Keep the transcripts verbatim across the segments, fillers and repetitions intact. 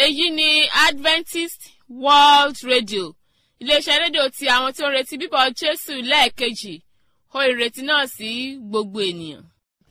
èyí ni Adventist World Radio iléeṣẹ́ rédíò tí àwọn tí ó ń retí bíbọ̀ Jésù lẹ́ẹ̀kejì ó ìrètí náà sí gbogbo ènìyàn.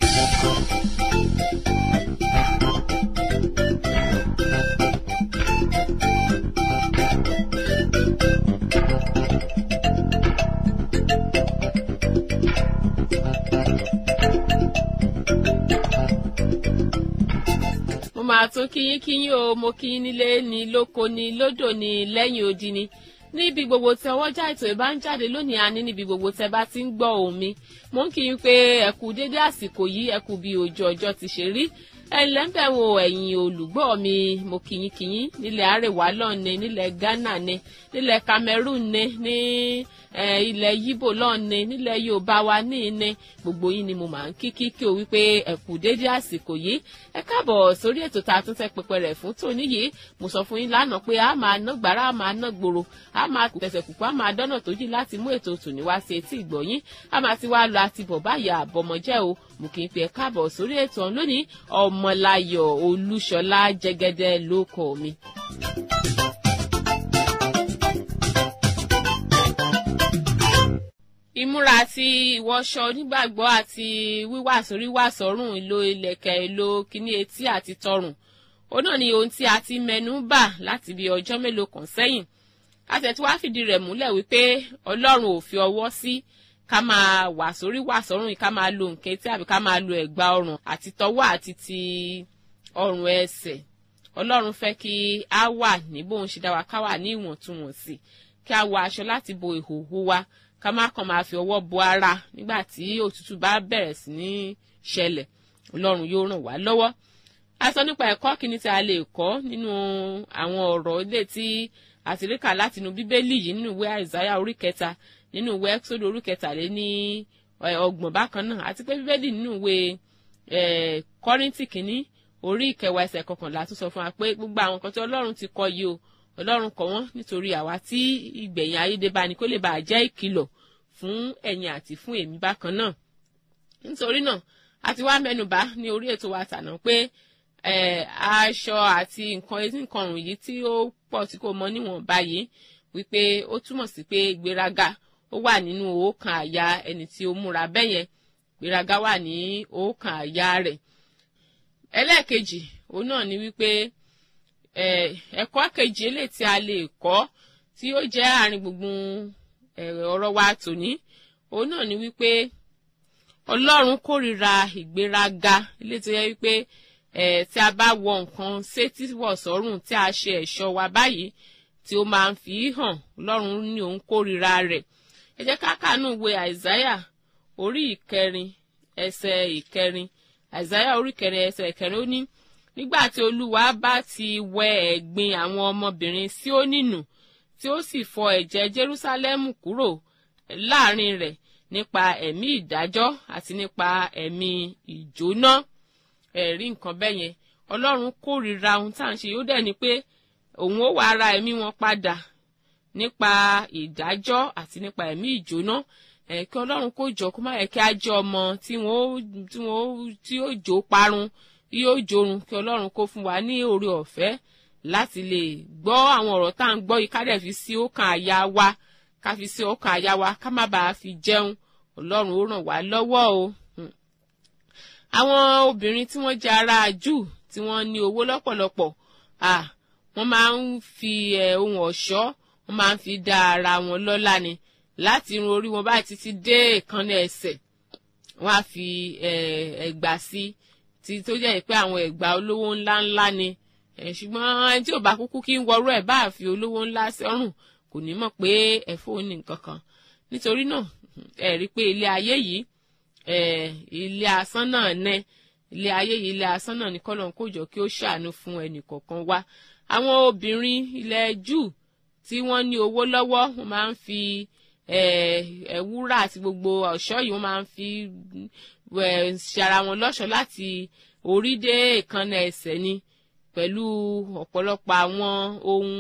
mo máa tún kíyín kíyín o mo kíyín nílé ní lóko ní lódò ní lẹ́yìn odi ni níbi gbogbo tí ọwọ́jà ètò ìbá ń jáde lónìí àní níbi gbogbo tẹ bá ti ń gbọ́ ohùn mi mo ń kí yín pé ẹ kú dédé àsìkò yìí ẹ kú bí ojú ọjọ́ ti ṣe rí ẹ̀ǹlẹ́ ń bẹ̀ wo ẹ̀yin olùgbọ́ mi mo kí yín kí yín nílẹ̀ àrèwá lọ́ọ̀ni nílẹ̀ Ghana ni nílẹ̀ Cameroon ni ní ilẹ̀ Yíbò lọ́ọ̀ni nílẹ̀ Yorùbá wa ní ní gbogbo yín ni mo máa ń kí kí kí o wípé ẹ kú dédé àsìkò yìí ẹ káàbọ̀ sórí ètò tá a tún tẹ́ pẹpẹ rẹ̀ fún tòní yìí mo sọ fún yín lánàá pé a máa ná gbàrà a máa ná gbòòrò a máa tẹ̀sẹ̀ kùkú a máa dọ́nà tó jí láti mú ètò tòní wá sí etí ìgbọ̀yín a máa ti wá lọ àti bọ̀ báyà àbọ̀mọ̀jẹ́ o mo kì í pe ẹ káàbọ̀ sórí ètò ọ̀hún lónìí Ọmọláyọ̀ Olúṣọlá Jẹ́gẹ́dẹ́ ló kọ mi. ìmúra àti ìwọṣọ onígbàgbọ́ àti wíwà sórí wà sọ́rùn ìlò ìlẹ̀kẹ̀ ìlò kíní etí àti tọrùn òun náà ni ohun tí a ti mẹ́nu bà láti bí ọjọ́ mélòó kan sẹ́yìn àtẹ̀tí wá fìdí rẹ̀ múlẹ̀ wípé Ọlọ́run ò fi ọwọ́ sí ká máa wà sórí wà sọ́rùn ká máa lo nǹkan etí àbí ká máa lo ẹ̀gbà ọrùn àti tọwọ́ àti ti ọrùn ẹsẹ̀ Ọlọ́run fẹ́ kí a wà ní bóun ṣe dá wa ká wà ní ìwọ̀ntúnwọ̀nsì kí a wọ aṣọ láti bo ìhòhò wa ká má kàn máa fi ọwọ́ bo ara nígbà tí òtútù bá bẹ̀rẹ̀ sí ní ṣẹlẹ̀ Ọlọ́run yóò ràn wá lọ́wọ́. A sọ nípa ẹ̀kọ́ kìíní tí a lè kọ́ nínú àwọn ọ̀rọ̀ ilé tí a ti rí kà láti inú Bíbélì yìí nínú ìwé Àìsáyà orí kẹta nínú ìwé Ẹ́kísódù orí kẹtàlé ní ọgbọ̀n bákan náà àti pé Bíbélì nínú ìwé Kọ́ríńtì kìíní orí ìkẹwàá ẹsẹ̀ kọkànlá tún sọ fún wa pé gbogbo àwọn nǹkan tí Ọlọ́run ti kọ yìí o Ọlọ́run kọ wọ́n nítorí àwa tí ìgbẹ̀yìn ayédè bá ní kó lè bàa jẹ́ ìkìlọ̀ fún ẹ̀yin àti fún èmi bákan náà nítorí náà a ti wá mẹ́nubà ní orí ètò wa tàná pé aṣọ àti nǹkan etí nǹkan ọrùn yìí tí ó pọ̀ tí kò mọ níwọ̀n báyìí wípé ó túmọ̀ sí pé ìgbéraga ó wà nínú ọkàn àyà ẹni tí ó múra bẹ́yẹn ìgbéraga wà ní ọkàn àyà rẹ̀ ẹlẹ́ẹ̀kejì òun náà ni wípé ẹ̀kọ́ kejì eléyìí tí a lè kọ́ tí ó jẹ́ àárín gbùngbùn ọ̀rọ̀ wa tòní òun náà ni wípé Ọlọ́run kórìíra ìgbéraga eléyìí tó yẹ wípé tí a bá wọ nǹkan sétí wọ̀ sọ́rùn tí a ṣe ẹ̀ṣọ́ wa báyìí tí ó máa ń fi hàn Ọlọ́run ní òun kórìíra rẹ̀ ẹ jẹ́ ká kàánú ìwé Àìsáyà orí ìkẹrin ẹsẹ̀ ìkẹrin Àìsáyà orí ìkẹrin ẹsẹ̀ ìkẹrin ó ní nígbà tí Olúwa bá ti wẹ ẹ̀gbin àwọn ọmọbìnrin Síónì nù tí ó sì fọ ẹ̀jẹ̀ Jerúsálẹ́mù kúrò láàrin rẹ̀ nípa ẹ̀mí ìdájọ́ àti nípa ẹ̀mí ìjóná ẹ̀rí nǹkan bẹ́ẹ̀ yẹn Ọlọ́run kórìíra ohun tá à ń ṣe yóò dẹ̀ ni pé òun ó wá ra ẹ̀mí wọn padà nípa ìdájọ́ àti nípa ẹ̀mí ìjóná ẹ̀ kí Ọlọ́run kó jọ kó má yẹ kí á jẹ́ ọmọ tí wọ́n tí wọ́n tí ó jó parun yóò jorun kí Ọlọ́run kó fún wa ní oore ọ̀fẹ́ láti lè gbọ́ àwọn ọ̀rọ̀ tá à ń gbọ́ yìí ká dẹ̀ fi sí ọkàn àyà wa ká fi sí ọkàn àyà wa ká má bàa fi jẹun Ọlọ́run ó ràn wá lọ́wọ́ o. àwọn obìnrin tí wọ́n jẹ́ ará Júù tí wọ́n ní owó lọ́pọ̀lọpọ̀ ah wọ́n máa ń fi ohun ọ̀ṣọ́ wọ́n máa ń fi dá ara wọn lọ́lá ni láti irun orí wọn báyìí títí dé èékánná ẹsẹ̀ wọ́n á fi ẹ̀gbà sí tí tó jẹ́ pé àwọn ẹ̀gbà olówó ńláńlá ni ṣùgbọ́n ẹni tí ò bá kúkú kí ń wọrú ẹ̀ bá fi olówó ńlá sọ́rùn kò ní mọ̀ pé ẹ̀fọ́ ní nǹkan kan nítorí náà ẹ rí i pé ilé ayé yìí ilé asán náà nẹ ilé ayé yìí ilé asán náà ní kọ́lọ́n kó jọ kí ó ṣàánú fún ẹnì kọ̀ọ̀kan wa àwọn obìnrin ilẹ̀ Júù tí wọ́n ní owó lọ́wọ́ wọ́n máa ń fi wúrà àti gbogbo ọ̀ṣọ́ yìí wọ́n máa ń fi ṣara wọn lọ́ṣọ̀ọ́ láti orí dé èékánná ẹsẹ̀ ni pẹ̀lú ọ̀pọ̀lọpọ̀ àwọn ohun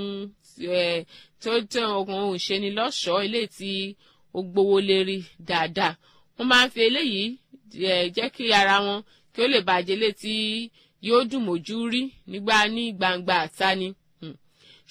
tó tẹ ohun ìṣeni lọ́ṣọ̀ọ́ eléyìí tí ó gbówó lérí dáadáa wọ́n máa ń fi eléyìí jẹ́ kí ara wọn kí ó lè bàjẹ́ létí yóò dùn mójú rí nígbà ní gbangba àta ni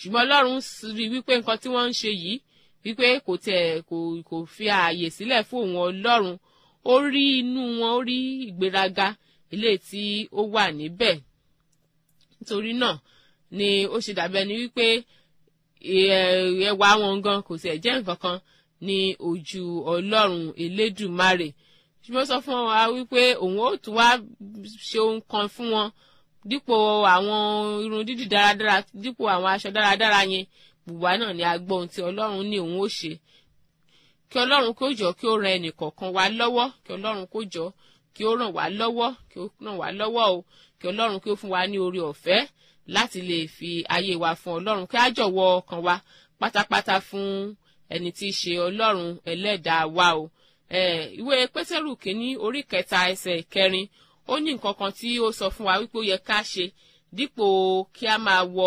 ṣùgbọ́n ọlọ́run rí wípé nǹkan tí wọ́n ń ṣe yìí wípé kò tẹ̀ kò kò fi ààyè sílẹ̀ fún òun ọlọ́run ó rí inú wọn ó rí ìgbéraga ilé tí ó wà níbẹ̀ nítorí náà ni ó ṣe dàbí ẹni wípé ẹwà wọn gan kò tiẹ̀ jẹ́ nǹkan kan ní ojú ọlọ́run elédùmarè ṣùgbọ́n sọ fún wa wípé òun ó tún wá ṣe ohun kan fún wọn dípò àwọn irun dídì dáradára dípò àwọn aṣọ dáradára yẹn gbogbo wa náà ni a gbọ́ ohun tí ọlọ́run ní òun ó ṣe kí ọlọ́run kó jọ kí ó ran ẹnìkọ̀ọ̀kan wa lọ́wọ́ kí ọlọ́run kó jọ kí ó ràn wá lọ́wọ́ kí ó ràn wá lọ́wọ́ o kí ọlọ́run kí ó fún wa ní oore ọ̀fẹ́ láti lè fi ayé wa fún ọlọ́run kí á jọ̀wọ́ ọkàn wa pátápátá fún ẹni tí í ṣe ọlọ́run ẹlẹ́dàá wa o ìwé pétérù kìíní orí kẹta ẹsẹ̀ kẹrin ó ní nǹkan kan tí ó sọ fún wa wípé ó yẹ ká ṣe dípò kí a máa wọ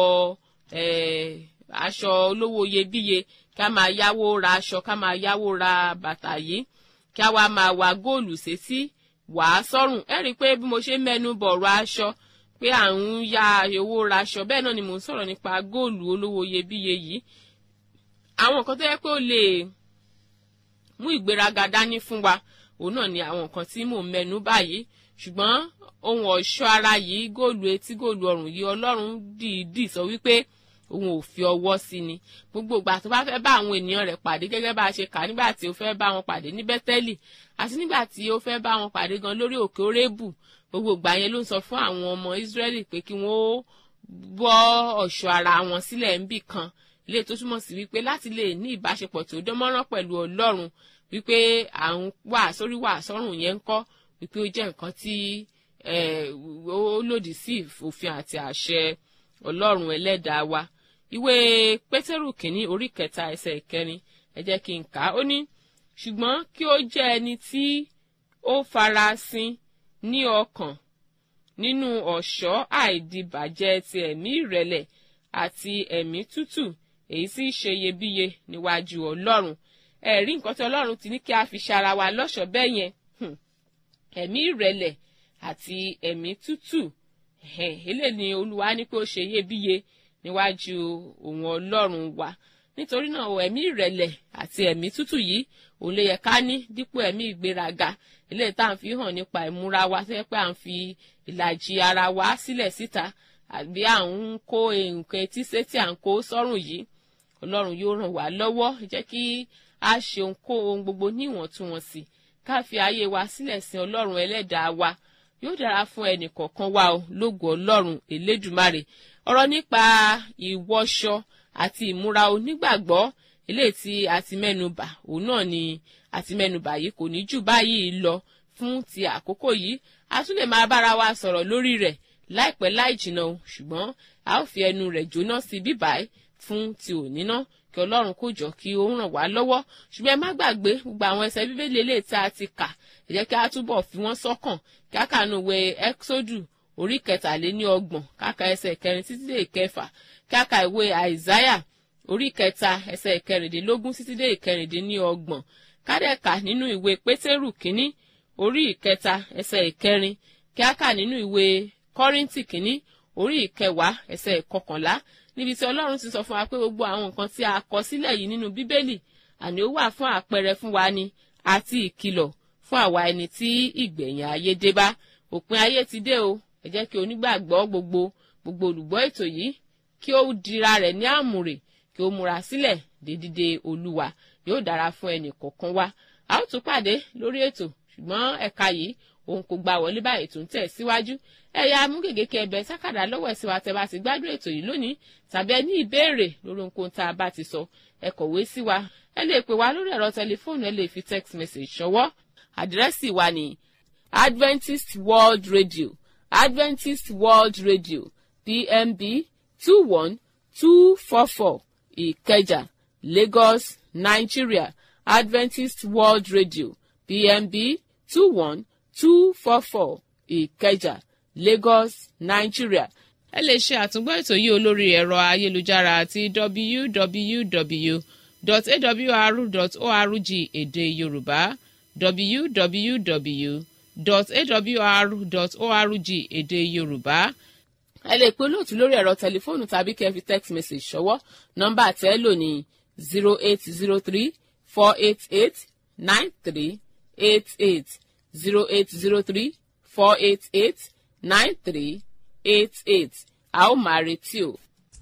aṣọ olówó iyebíye kí a máa yáwó ra aṣọ ká máa yáwó ra bàtà yìí kí a wá máa wá góòlù sétí wàá sọ́rùn ẹ rí i pé bí mo ṣe mẹ́nu bọ̀rọ̀ aṣọ pé à ń ya owó ra aṣọ bẹ́ẹ̀ náà ni mò ń sọ̀rọ̀ nípa góòlù olówó iyebíye yìí àwọn nǹkan tó yẹ pé ó lè mú ìgbéraga dání fún wa òun náà ni àwọn nǹkan tí mò ń mẹ́nu báyìí ṣùgbọ́n ohun ọ̀ṣọ́ ara yìí góòlù etí góòlù ọrùn yìí ọlọ́run dìídì sọ wípé òun ò fi ọwọ́ sí ni gbogbo ìgbà tó bá fẹ́ bá àwọn ènìyàn rẹ̀ pàdé gẹ́gẹ́ bá a ṣe kà nígbà tí ó fẹ́ bá wọn pàdé ní bẹ́tẹ́lì àti nígbà tí ó fẹ́ bá wọn pàdé gan lórí òkè orébù gbogbo ìgbà yẹn ló ń sọ fún àwọn ọmọ Ísírẹ́lì pé kí wọ́n bọ́ ọ̀ṣọ́ ara wọn sílẹ̀ níbì kan ilé tó túmọ̀ sí wípé láti lè ní ìbáṣepọ̀ tó dánmọ́rán pẹ̀lú ọlọ́run wípé à ń wà sórí wà sọ́rùn yẹn ń kọ́ wípé ó jẹ́ nǹkan tí ó lòdì sí òfin àti àṣẹ ọlọ́run ẹlẹ́dàá wa ìwé pétérù kìíní orí kẹta ẹsẹ̀ ìkẹrin ẹ jẹ́ kí n kà á ó ní ṣùgbọ́n kí ó jẹ́ ẹni tí ó farasin ní ọkàn nínú ọ̀ṣọ́ àìdìbàjẹ́ ti ẹ̀mí ìrẹ̀lẹ̀ àti ẹ̀mí tútù èyí sì ṣe iyebíye níwájú ọlọ́run ẹ̀rí nǹkan tí ọlọ́run ti ní kí a fi ṣara wa lọ́ṣọ̀ọ́ bẹ́ẹ̀ yẹn ẹ̀mí ìrẹ̀lẹ̀ àti ẹ̀mí tútù eléyìí ni olúwa ní pé ó ṣe iyebíye níwájú òun ọlọ́run wa nítorí náà ẹ̀mí ìrẹ̀lẹ̀ àti ẹ̀mí tútù yìí òun lè yẹ ká ní dípò ẹ̀mí ìgbéraga eléyìí tá à ń fi hàn nípa ìmúra wa tó yẹ pé à ń fi ìlàjì ara wa sílẹ̀ síta àbí à ń kó nǹkan etí sétí à ń kó sọ́rùn yìí ọlọ́run yóò ràn wá lọ́wọ́ jẹ́ kí a ṣe ohun gbogbo ní ìwọ̀ntúnwọ̀nsì ká fi ayé wa sílẹ̀ sin ọlọ́run ẹlẹ́dàá wa yóò dára fún ẹnì kọ̀ọ̀kan wa o lógo ọlọ́run elédùmarè ọ̀rọ̀ nípa ìwọṣọ àti ìmúra onígbàgbọ́ eléyìí tí a ti mẹ́nubà òun náà ni a ti mẹ́nubà yìí kò ní jù báyìí lọ fún ti àkókò yìí a tún lè máa bára wa sọ̀rọ̀ lórí rẹ̀ láìpẹ́ láì jìnnà o ṣùgbọ́n a ó fi ẹnu rẹ̀ jóná sí bíbáyìí fún ti òní náà kí ọlọ́run kó jọ kí ó ràn wá lọ́wọ́ ṣùgbọ́n ẹ má gbàgbé gbogbo àwọn ẹsẹ̀ bíbélì eléyìí tí a ti kà ẹ jẹ́ kí a túbọ̀ fi wọ́n sọ́kàn kí a kànú ìwé Ẹ́kísódù orí kẹtàléní ọgbọ̀n káka ẹsẹ̀ kẹrin títí dé ìkẹfà káka ìwé Àìsáyà orí kẹta ẹsẹ̀ ìkẹrìndínlógún títí dé ìkẹrìndínní ọgbọ̀n kádẹ́ka nínú ìwé Pétérù kínní orí ìkẹta ẹsẹ̀ ìkẹrin kíákà nínú ìwé Kọ́ríńtì kínní orí ìkẹwàá ẹsẹ̀ ìkọkànlá níbi tí Ọlọ́run ti sọ fún wa pé gbogbo àwọn nǹkan tí a kọ sílẹ̀ yìí nínú Bíbélì àní ó wà fún àpẹẹrẹ fún wa ni àti ìkìlọ̀ fún àwa ẹni tí ìgbẹ̀yìn ayé dé bá òpin ayé ti dé o ẹ jẹ́ kí onígbàgbọ́ gbogbo gbogbo olùgbọ́ ètò yìí kí ó dira rẹ̀ ní àmùrè kí ó múra sílẹ̀ dé dídé Olúwa yóò dára fún ẹnì kọ̀ọ̀kan wa a ó tún pàdé lórí ètò ṣùgbọ́n ẹ̀ka yìí òun kò gba wọlé báyìí tó ń tẹ̀ síwájú ẹ̀yà amúgègé kẹbẹ sákàdá lọ́wọ́ ẹ̀sìn wa tẹ́ bá ti gbádùn ètò yìí lónìí tàbí ẹ ní ìbéèrè lórí ohunkóhun tá a bá ti sọ ẹ kọ̀wé sí wa ẹ lè pè wá lórí ẹ̀rọ tẹlifóònù ẹ lè fi text message ṣọwọ́ àdírẹ́sì wa ní Adventist World Radio Adventist World Radio P M B two one two four four Ìkẹjà Lagos Nigeria Adventist World Radio P M B two one two four four Ìkẹjà Lagos Nigeria. ẹ lè ṣe àtúngbọ́ ètò yìí olórí ẹ̀rọ ayélujára àti w w w dot a w r dot org èdè Yorùbá w w w dot a w r dot org èdè Yorùbá. ẹ lè pe olóòtú lórí ẹ̀rọ tẹlifóònù tàbí kẹ́ fi text message ṣọwọ́. nọ́mbà tẹ́ lò ní zero eight zero three four eight eight nine three eight eight zero eight zero three four eight eight nine three eight eight. a ó máa retí o.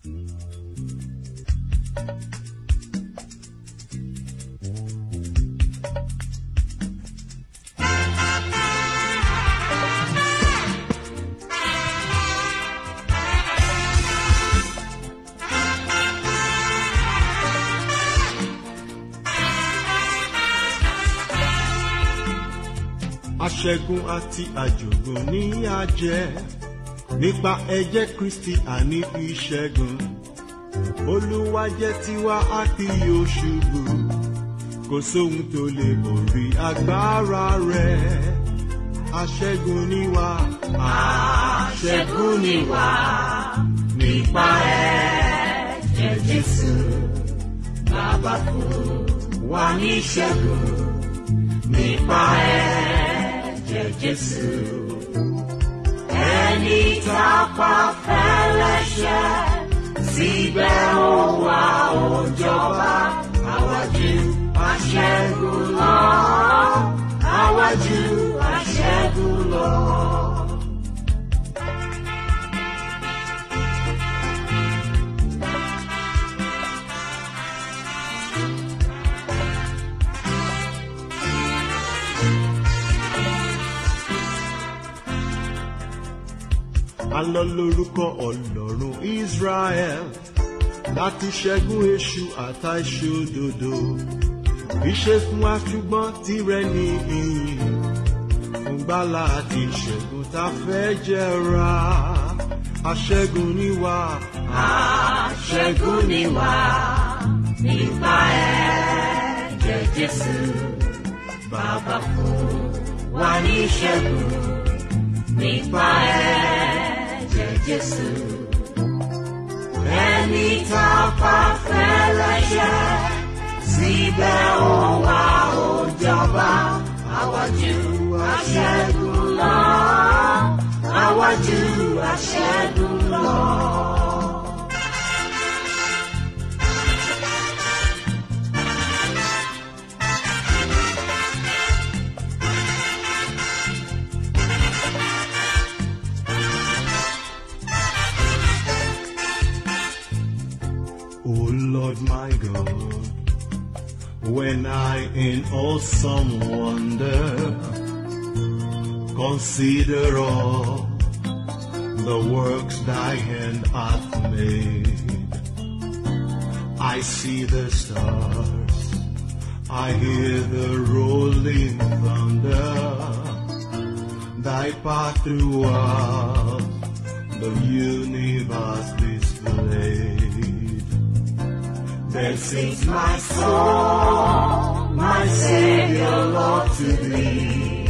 Aṣẹ́gun àti àjògùn ní àjẹ́ nípa ẹ̀jẹ̀ Kristi àní ìṣẹ́gun. Olúwa jẹ́ tiwa a kì yóò ṣubú, kò sóhun tó lè borí agbára rẹ̀. Aṣẹ́gun ni wá, aṣẹ́gun ni wá nípa ẹ̀jẹ̀ Jésù. Bàbá fún wa ní ìṣẹ́gun nípa ẹ̀jẹ̀ Jésù. Ẹni tá a pa fẹ́lẹ́ṣẹ̀, síbẹ̀ ó wá ó jọba. Àwa jù aṣẹ́gun lọ, àwa jù aṣẹ́gun lọ. Alọ lórúkọ Ọlọ́run Israel láti ṣẹ́gun èṣù àtàìṣòdodo. Ìṣe fún wa ṣùgbọ́n tirẹ̀ ní ìyìn, fún gbàlà àti ìṣẹ́gun tá fẹ́ jẹra. Aṣẹ́gun ni wá, aṣẹ́gun ni wá nípa ẹ̀jẹ̀ Jésù. Bàbá fún wa ní ìṣẹ́gun nípa ẹ̀jẹ̀ Jésù. Ẹni tá a pa fẹ́lẹ́ṣẹ̀, síbẹ̀ ó wá ó jọba. Àwa jù aṣẹ́gun lọ, àwa jù aṣẹ́gun lọ. Oh Lord my God, when I in awesome wonder consider all the works thy hand hath made, I see the stars, I hear the rolling thunder, thy path throughout the universe displayed. Then sings my soul, my Savior, Lord, to thee.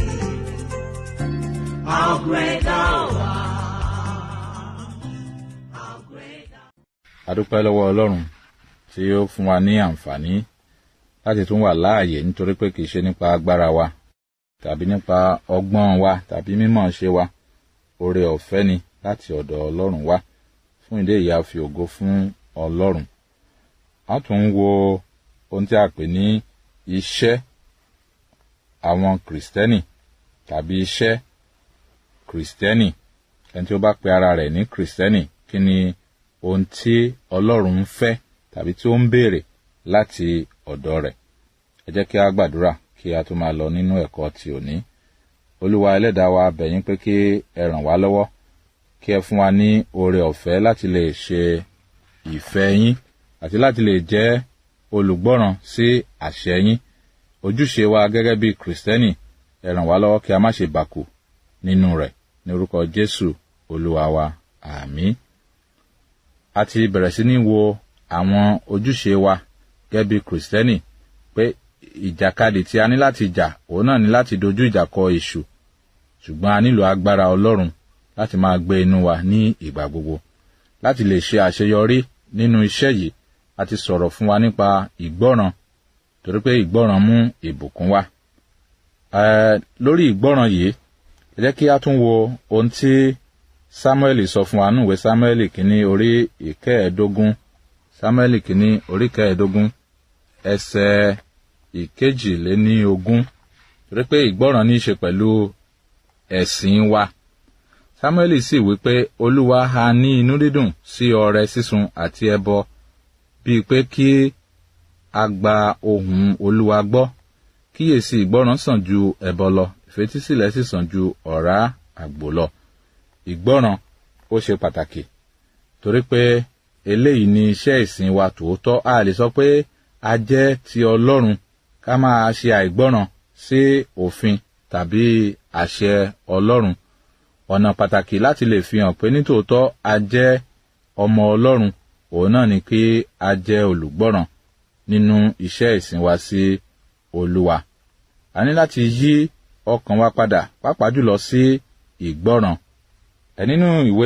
How great thou art, how great thou art. A dúpẹ́ lọ́wọ́ Ọlọ́run tí ó fún wa ní àǹfààní láti tún wà láàyè, nítorí pé kìí ṣe nípa agbára wa tàbí nípa ọgbọ́n wa tàbí mímọ̀ ṣe wa. Oore ọ̀fẹ́ ni láti ọ̀dọ̀ Ọlọ́run wá. Fún ìdí èyí a fi ògo fún Ọlọ́run. A tún wo ohun tí a pè ní iṣẹ́ àwọn Kristẹni tàbí iṣẹ́ Kristẹni. Ẹni tí ó bá pe ara rẹ̀ ní Kristẹni, kí ni ohun tí Ọlọ́run ń fẹ́ tàbí tí ó ń béèrè láti ọ̀dọ̀ rẹ̀? Ẹ jẹ́ kí a gbàdúrà kí a tó máa lọ nínú ẹ̀kọ́ ti òní. Olúwa ẹlẹ́dàá wa, bẹ̀ yín pé kí ẹ ràn wá lọ́wọ́, kí ẹ fún wa ní oore ọ̀fẹ́ láti lè ṣe ìfẹ́ yín àti láti lè jẹ́ olùgbọ́ràn sí àṣẹ yín. Ojúṣe wa gẹ́gẹ́ bí Kristẹni, ẹ ràn wá lọ́wọ́ kí a má ṣe bàkù nínú rẹ̀. Ní orúkọ Jésù Olúwa wa, àmín. A ti bẹ̀rẹ̀ sí ní wo àwọn ojúṣe wa gẹ́gẹ́ bí Kristẹni, pé ìjàkadì tí a ní láti jà, òun náà ni láti dojú ìjà kọ èṣù. Ṣùgbọ́n a nílò agbára Ọlọ́run láti máa gbé inú wa ní ìgbà gbogbo. Láti lè ṣe àṣeyọrí nínú iṣẹ́ yìí, a ti sọ̀rọ̀ fún wa nípa ìgbọ́ràn, torí pé ìgbọ́ràn mú ìbùkún wá. Ẹ lórí ìgbọ́ràn yìí, ẹ jẹ́ kí a tún wo ohun tí Sámúẹ́lì sọ fún wa nínú ìwé Sámúẹ́lì kìíní orí ìkẹẹ̀ẹ́dógún Sámúẹ́lì kìíní orí ìkẹẹ̀ẹ́dógún ẹsẹ̀ ìkejìléníogún torí pé ìgbọ́ràn ní í ṣe pẹ̀lú ẹ̀sìn wa. Sámúẹ́lì sì wí pé Olúwa ha ní inú dídùn sí ọrẹ sísun àti ẹbọ bíi pé kí a gba ohùn Olúwa gbọ́. Kíyèsí ìgbọ́ràn sàn ju ẹbọ lọ, ìfetísílẹ̀ sì sàn ju ọ̀rá àgbò lọ. Ìgbọ́ràn ó ṣe pàtàkì torí pé eléyìí ni iṣẹ́ ìsìn wa tòótọ́. A lè sọ pé a jẹ́ ti Ọlọ́run ká máa ṣe àìgbọ́ràn sí òfin tàbí àṣẹ Ọlọ́run. Ọ̀nà pàtàkì láti lè fi hàn pé nítòótọ́ a jẹ́ ọmọ Ọlọ́run òun náà ni kí a jẹ́ olùgbọ́ràn nínú iṣẹ́ ìsìn wa sí Olúwa. A ní láti yí ọkàn wa padà pàápàá jùlọ sí ìgbọ́ràn. Ẹ nínú ìwé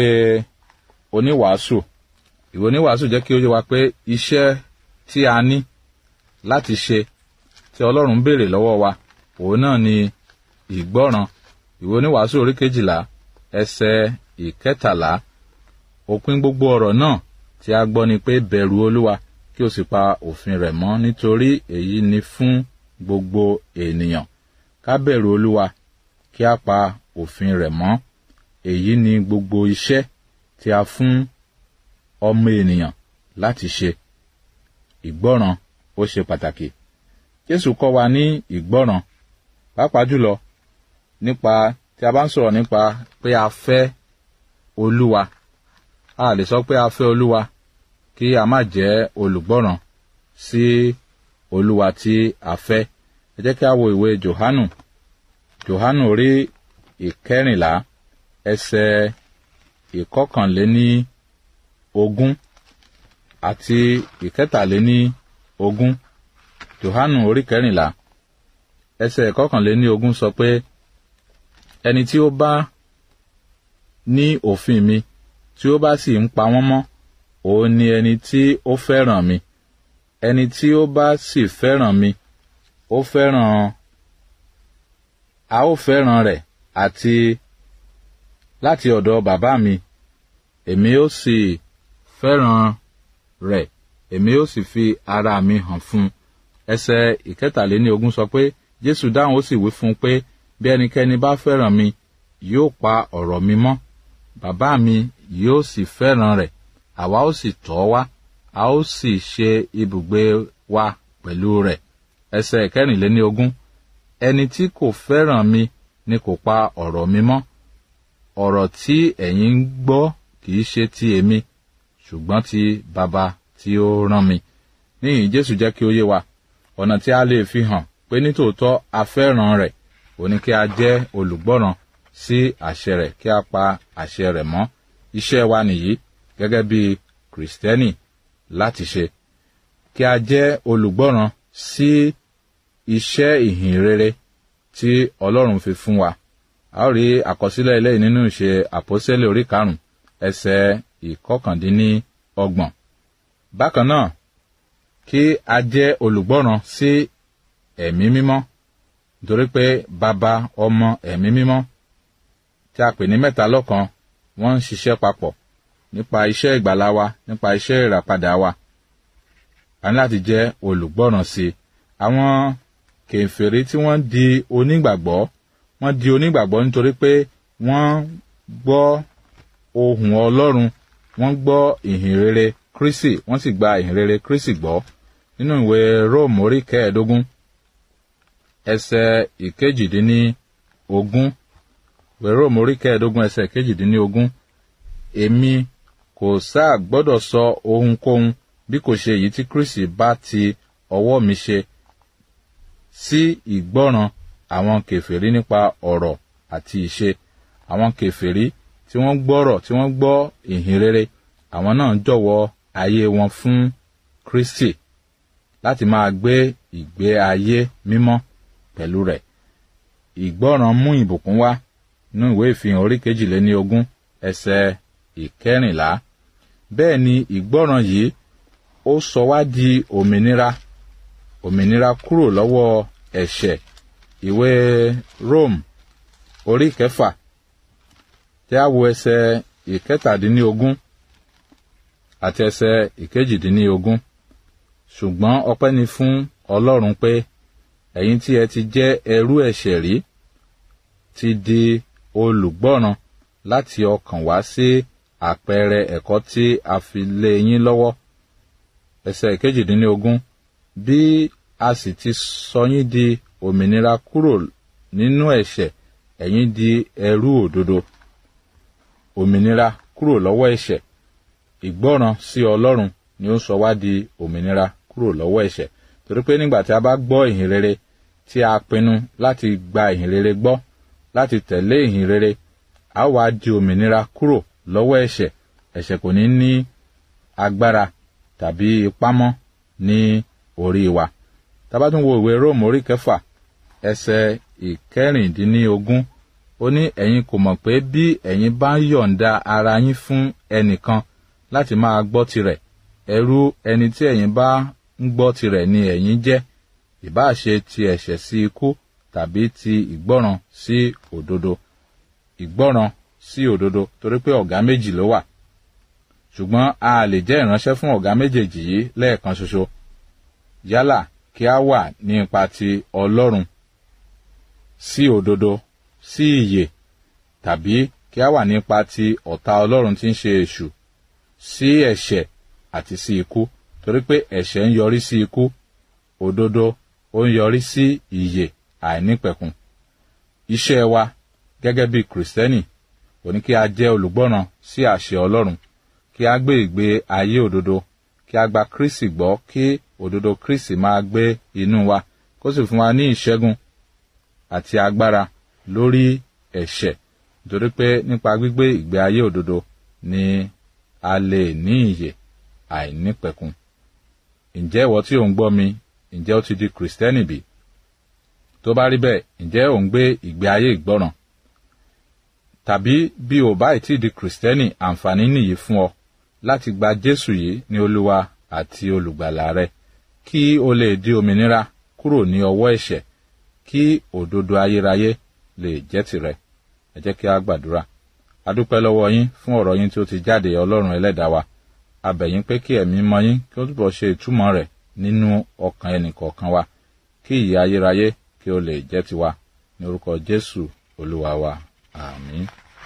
oníwàásù ìwé oníwàásù jẹ́ kí ó yé wa pé iṣẹ́ tí a ní láti ṣe tí Ọlọ́run béèrè lọ́wọ́ wa òun náà ni ìgbọ́ràn. Ìwé oníwàásù orí kejìlá ẹsẹ̀ ìkẹtàlá òpin gbogbo ọ̀rọ̀ náà tí a gbọ́ ni pé bẹ̀rù Olúwa kí o sì pa òfin rẹ̀ mọ́, nítorí èyí ni fún gbogbo ènìyàn. Ká bẹ̀rù Olúwa kí a pa òfin rẹ̀ mọ́. Èyí ni gbogbo iṣẹ́ tí a fún ọmọ ènìyàn láti ṣe. Ìgbọ́ràn ó ṣe pàtàkì. Jésù kọ́ wa ní ìgbọ́ràn pàápàá jùlọ nípa tí a bá ń sọ̀rọ̀ nípa pé a fẹ́ Olúwa. A lè sọ pé a fẹ́ Olúwa kí a má jẹ́ olùgbọ́ràn sí Olúwa tí a fẹ́. Ẹ jẹ́ kí a wo ìwé Jòhánù Jòhánù orí ìkẹrìnlá ẹsẹ̀ ìkọkànléní ogún àti ìkẹtàléní ogún. Jòhánù orí kẹrìnlá ẹsẹ̀ ìkọkànléní ogún sọ pé ẹni tí ó bá ní òfin mi tí ó bá sì ń pa wọ́n mọ́, òun ni ẹni tí ó fẹ́ràn mi. Ẹni tí ó bá sì fẹ́ràn mi, ó fẹ́ràn a ó fẹ́ràn rẹ̀ àti láti ọ̀dọ̀ bàbá mi. Èmi ó sì fẹ́ràn rẹ̀, èmi ó sì fi ara mi hàn fún un. Ẹsẹ̀ ìkẹtàléní ogún sọ pé Jésù dáhùn ó sì wí fún un pé bí ẹnikẹ́ni bá fẹ́ràn mi, yóò pa ọ̀rọ̀ mi mọ́. Bàbá mi yóò sì fẹ́ràn rẹ̀, àwa ó sì tọ̀ ọ́ wá, a ó sì ṣe ibùgbé wa pẹ̀lú rẹ̀. Ẹsẹ̀ ìkẹrìnléní ogún ẹni tí kò fẹ́ràn mi ni kò pa ọ̀rọ̀ mi mọ́. Ọ̀rọ̀ tí ẹ̀yin ń gbọ́ kìí ṣe ti èmi, ṣùgbọ́n ti Baba tí ó rán mi. Níhìn Jésù jẹ́ kí ó yé wa ọ̀nà tí a lè fi hàn pé nítòótọ́ a fẹ́ràn rẹ̀ ó ní kí a jẹ́ olùgbọ́ràn sí àṣẹ rẹ̀, kí a pa àṣẹ rẹ̀ mọ́. Iṣẹ́ wa nìyí gẹ́gẹ́ bí Kristẹni láti ṣe, kí a jẹ́ olùgbọ́ràn sí iṣẹ́ ìhìn rere tí Ọlọ́run fi fún wa. A ó rí àkọsílẹ̀ eléyìí nínú ìṣe àpọ́sítélì orí karùn-ún ẹsẹ̀ ìkọkàndínní ọgbọ̀n. Bákan náà, kí a jẹ́ olùgbọ́ràn sí ẹ̀mí mímọ́, nítorí pé Baba, Ọmọ, ẹ̀mí mímọ́ tí a pè ní mẹ́ta lọ́kan wọ́n ń ṣiṣẹ́ papọ̀ nípa iṣẹ́ ìgbàlà wa, nípa iṣẹ́ ìràpadà wa. A ní láti jẹ́ olùgbọ́ràn sí i. Àwọn kèfèrí tí wọ́n di onígbàgbọ́, wọ́n di onígbàgbọ́ nítorí pé wọ́n gbọ́ ohùn Ọlọ́run, wọ́n gbọ́ ìhìn rere Kristi, wọ́n sì gba ìhìn rere Kristi gbọ́. Nínú ìwé Róòmù orí kẹẹ̀ẹ́dógún ẹsẹ̀ ìkejìdínní ogún, ìwé Róòmù orí kẹẹ̀ẹ́dógún ẹsẹ̀ ìkejìdínní ogún, èmi kò sáà gbọ́dọ̀ sọ ohunkóhun bí kò ṣe èyí tí Kristi bá ti ọwọ́ mi ṣe sí ìgbọ́ràn àwọn kèfèrí nípa ọ̀rọ̀ àti ìṣe. Àwọn kèfèrí tí wọ́n gbọ́rọ̀, tí wọ́n gbọ́ ìhìn rere, àwọn náà jọ̀wọ́ ayé wọn fún Kristi láti máa gbé ìgbé ayé mímọ́ pẹ̀lú rẹ̀. Ìgbọ́ràn mú ìbùkún wá nínú ìwé ìfihàn orí kejìléní ogún ẹsẹ̀ ìkẹrìnlá. Bẹ́ẹ̀ ni ìgbọ́ràn yìí ó sọ wá di òmìnira, òmìnira kúrò lọ́wọ́ ẹ̀ṣẹ̀. Ìwé Róòmù orí kẹfà tí a wo ẹsẹ̀ ìkẹtàdínlógún àti ẹsẹ̀ ìkejìdínlógún. Ṣùgbọ́n ọpẹ́ ni fún Ọlọ́run pé ẹ̀yin tí ẹ ti jẹ́ ẹrú ẹ̀ṣẹ̀ rí ti di olùgbọ́ràn láti ọkàn wá sí àpẹẹrẹ ẹ̀kọ́ tí a fi lé yín lọ́wọ́. Ẹsẹ̀ ìkejìdínlógún. Bí a sì ti sọ yín di òmìnira kúrò nínú ẹ̀ṣẹ̀, ẹ̀yin di ẹrú òdodo. Òmìnira kúrò lọ́wọ́ ẹ̀ṣẹ̀. Ìgbọ́ràn sí Ọlọ́run ni ó sọ wá di òmìnira kúrò lọ́wọ́ ẹ̀ṣẹ̀. Torí pé nígbà tí a bá gbọ́ ìhìn rere, tí a pinnu láti gba ìhìn rere gbọ́, láti tẹ̀lé ìhìn rere, a wá di òmìnira kúrò lọ́wọ́ ẹ̀ṣẹ̀. Ẹ̀ṣẹ̀ kò ní ní agbára tàbí ipá mọ́ ní orí wa. Tá bá tún wo ìwé Róòmù orí kẹfà ẹsẹ̀ ìkẹrìndínlógún, ó ní ẹ̀yin kò mọ̀ pé bí ẹ̀yin bá ń yọ̀ǹda ara yín fún ẹnìkan láti máa gbọ́ tirẹ̀, ẹrú ẹni tí ẹ̀yin bá ń gbọ́ tirẹ̀ ni ẹ̀yin jẹ́, ìbáà ṣe ti ẹ̀ṣẹ̀ sí ikú tàbí ti ìgbọ́ràn sí òdodo. Ìgbọ́ràn sí òdodo, torí pé ọ̀gá méjì ló wà. Ṣùgbọ́n a lè jẹ́ ìránṣẹ́ fún ọ̀gá méjèèjì yìí lẹ́ẹ̀kan ṣoṣo. Yálà kí a wà ní ipa ti Ọlọ́run sí òdodo, sí ìyè, tàbí kí a wà ní ipa ti ọ̀tá Ọlọ́run tí ń ṣe èṣù, sí ẹ̀ṣẹ̀ àti sí ikú. Torí pé ẹ̀ṣẹ̀ ń yọrí sí ikú, òdodo ó ń yọrí sí ìyè àìnípẹ̀kun. Iṣẹ́ wa gẹ́gẹ́ bí Kristẹni ó ní kí a jẹ́ olùgbọ́ràn sí àṣẹ Ọlọ́run, kí a gbé ìgbé ayé òdodo, kí a gba Kristi gbọ́, kí òdodo Kristi máa gbé inú wa, kó sì fún wa ní ìṣẹ́gun àti agbára lórí ẹ̀ṣẹ̀. Nítorí pé nípa gbígbé ìgbé ayé òdodo ni a lè ní ìyè àìnípẹ̀kun. Ǹjẹ́ ìwọ tí ò ń gbọ́ mi, ǹjẹ́ ó ti di Kristẹni bí? Tó bá rí bẹ́ẹ̀, ǹjẹ́ ò ń gbé ìgbé ayé ìgbọ́ràn? Tàbí bí ò bá ti di Kristẹni, àǹfààní nìyí fún ọ láti gba Jésù yìí ní Olúwa àti olùgbàlà rẹ, kí o lè di òmìnira kúrò ní ọwọ́ ẹ̀ṣẹ̀, kí òdodo ayérayé lè jẹ́ tìrẹ. Ẹ jẹ́ kí a gbàdúrà. A dúpẹ́ lọ́wọ́ yín fún ọ̀rọ̀ yín tí ó ti jáde, Ọlọ́run ẹlẹ́dàá wa. A bẹ̀ yín pé kí ẹ̀mí mọ́ yín kí ó túbọ̀ ṣe ìtumọ̀ rẹ̀ nínú ọkàn ẹnìkọ̀ọ̀kan wa, kí ìyè ayérayé kí ó lè jẹ́ tiwa. Ní orúkọ Jésù Olúwa wa. Àmín.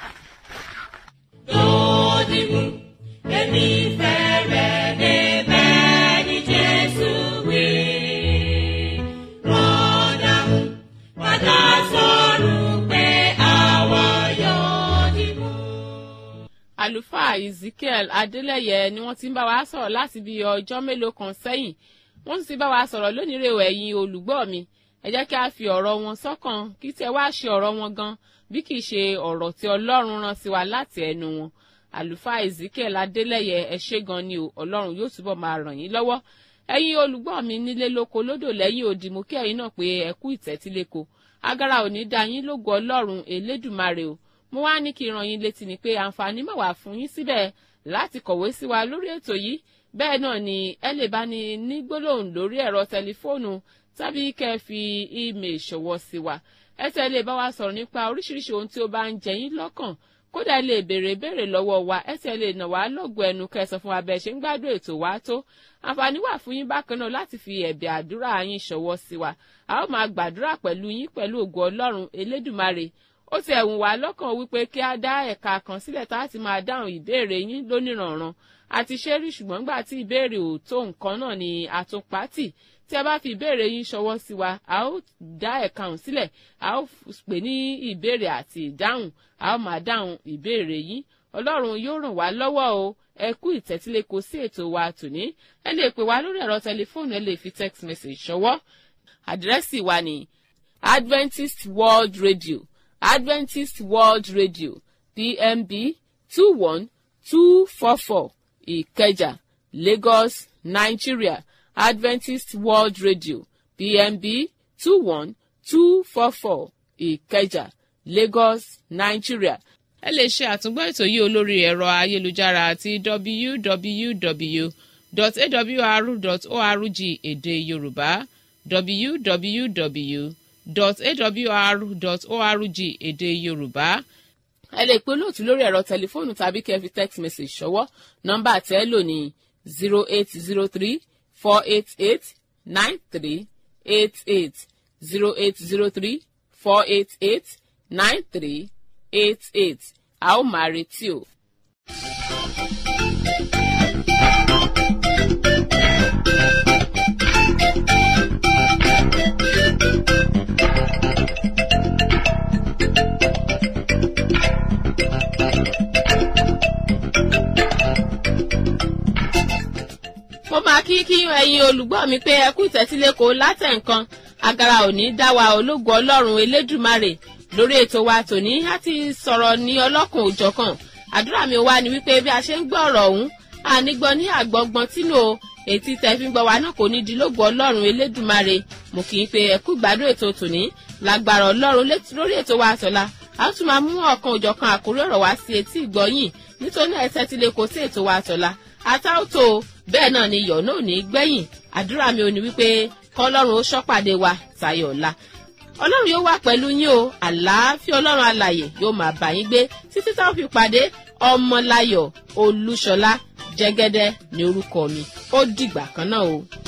Dodimu, èmi fẹ́ rẹ̀ débẹ̀ ní Jésù wí. Rọ́dà mú, padà sọ̀rọ̀ pé àwa yóò dìbò. Àlùfáà Ezekiel Adélẹ́yẹ ni wọ́n ti ń bá wa sọ̀rọ̀ láti bí ọjọ́ mélòó kan sẹ́yìn. Wọ́n sì ti bá wa sọ̀rọ̀ lónìí rèé ẹ̀yin olùgbọ́ mi. Ẹ jẹ́ kí a fi ọ̀rọ̀ wọn sọ́kàn, kí tẹ wá ṣe ọ̀rọ̀ wọn gan bí kì í ṣe ọ̀rọ̀ tí Ọlọ́run rán sí wa láti ẹnu wọn. Àlùfáà Ezekiel Adélẹ́yẹ, ẹ ṣé gan ni o, Ọlọ́run yóò túbọ̀ máa ràn yín lọ́wọ́. Ẹ̀yin olùgbọ́ mi nílé lóko lódò lẹ́yìn odi, mo kí ẹ̀yin náà pé ẹ kú ìtẹ́tíléko. Agara ò ní dá yín lógo Ọlọ́run Elédùmarè o. Mo wá ní kí rán yín létí ni pé àǹfààní máa wà fún yín síbẹ̀ láti kọ̀wé sí wa lórí ètò yìí. Bẹ́ẹ̀ náà ni ẹ lè bá ní ní gbólóhùn lórí ẹ̀rọ tẹlifóònù tàbí kẹ́ fi ímeèlì ṣọwọ́ sí wa. Ẹ tẹ́ lè bá wa sọ̀rọ̀ nípa oríṣiríṣi ohun tí ó bá ń jẹ yín lọ́kàn. Kódà ẹ lè béèrè béèrè lọ́wọ́ wa. Ẹ tẹ́ lè nà wá lọ́gọ̀ ẹnu kẹsàn fún wa bẹ́ẹ̀ ṣe ń gbádùn ètò wa tó. Àǹfààní wà fún yín bákan náà láti fi ẹ̀bẹ̀ àdúrà yín ṣọwọ́ sí wa. A ó máa gbàdúrà pẹ̀lú yín pẹ̀lú ògo Ọlọ́run Elédùmarè. Ó ti ẹ̀wùn wá lọ́kàn wípé kí a dá ẹ̀ka kan sílẹ̀ tá a ti máa dáhùn ìbéèrè yín lóníranran. Àti ṣe rí, ṣùgbọ́n gbà tí ìbéèrè ò tó nǹkan náà ni àtúnpátì. Tí a bá fi ìbéèrè yín ṣọwọ́ sí wa, a ó dá ẹ̀ka ọ̀hún sílẹ̀, a ó pè ní ìbéèrè àti ìdáhùn, a ó máa dáhùn ìbéèrè yín. Ọlọ́run yóò ràn wá lọ́wọ́ o. Ẹ kú ìtẹ́tíléko sí ètò wa tòní. Ẹ lè pè wá lórí ẹ̀rọ tẹlifóònù, ẹ lè fi text message ṣọwọ́. Àdírẹ́sì wa ni Adventist World Radio, Adventist World Radio, P M B two one two four four, Ìkẹjà, Lagos, Nigeria. Adventist World Radio, P M B two one two four four, Ìkẹjà, Lagos, Nigeria. Ẹ lè ṣe àtúngbọ́ ètò yìí olórí ẹ̀rọ ayélujára àti w w w dot a w r dot org èdè Yorùbá, w w w dot a w r dot org èdè Yorùbá. ẹ lè pe olóòtú lórí ẹ̀rọ tẹlifóònù tàbí kẹ́ fi text message ṣọwọ́. nọ́mbà tẹ́ lò ní zero eight zero three four eight eight nine three eight eight zero eight zero three four eight eight nine three eight eight. a ó máa retí o. mo máa kí kí ẹ̀yin olùgbọ́ mi pé ẹ kú ìtẹ́sílẹ́kọ̀ọ́ látẹ̀ nǹkan agara òní dá wa ológo ọlọ́run elédùmarè lórí ètò wa tòní á ti sọ̀rọ̀ ní ọlọ́kan òjọ̀kan. àdúrà mi wá ni wípé bí a ṣe ń gbọ́ ọ̀rọ̀ ọ̀hún ànígbọ́ ní àgbọ̀gbọ́n tínú o ètí tẹ̀fíngbọ́ wa náà kò ní di lógo ọlọ́run elédùmarè. mo kì í pe ẹ kú ìgbádùn ètò tòní lágbára ọlọ́run lórí ètò wa àtọ̀la a tún máa mú ọ̀kan òjọ̀kan àkórí ọ̀rọ̀ wá sí etí ìgbọ́yìn nítorí ẹ tẹ́tílẹ́kọ̀ọ́ sí ètò wa àtọ̀la àtàwòtò bẹ́ẹ̀ náà ni iyọ̀ náà ní gbẹ̀yìn. àdúrà mi ò ní wípé kọ́lọ́run ó ṣọ́pàdé wa tayọ̀ ọ̀la. ọlọ́run yóò wà pẹ̀lú yín o àlàáfíà ọlọ́run alààyè yóò máa bá yín gbé títí táwọn fi pàdé ọmọláyọ̀ olúṣọlá jẹ́gẹ́dẹ́ ní orúkọ mi ó dìgbà kan náà o.